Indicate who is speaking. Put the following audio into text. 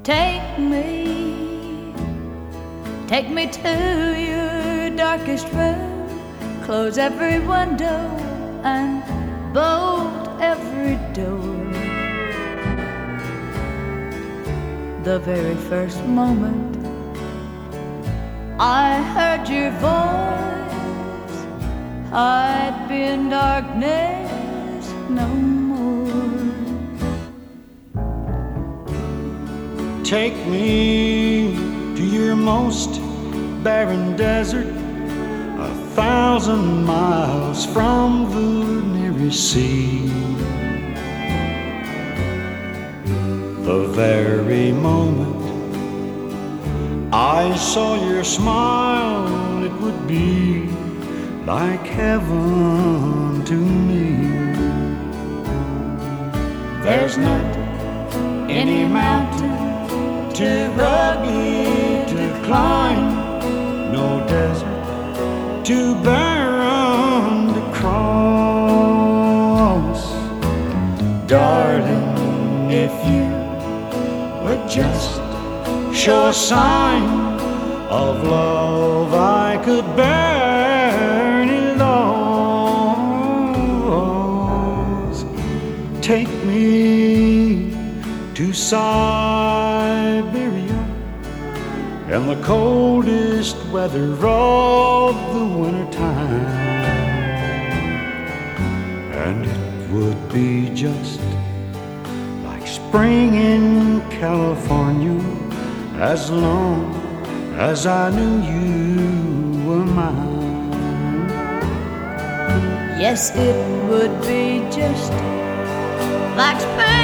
Speaker 1: Take me to your darkest room. Close every window and bolt every door. The very first moment I heard your voice, I'd be in darkness no more.
Speaker 2: Take me to your most barren desert, 1,000 miles from the nearest sea. The very moment I saw your smile, it would be like heaven to me. There's not any mountain too rugged to climb, no desert too barren to cross. Darling, if you would just show a sign of love, I could bear any loss. Take me to Siberia in the coldest weather of the wintertime, and it would be just like spring in California, as long as I knew you were mine.
Speaker 1: Yes, it would be just like spring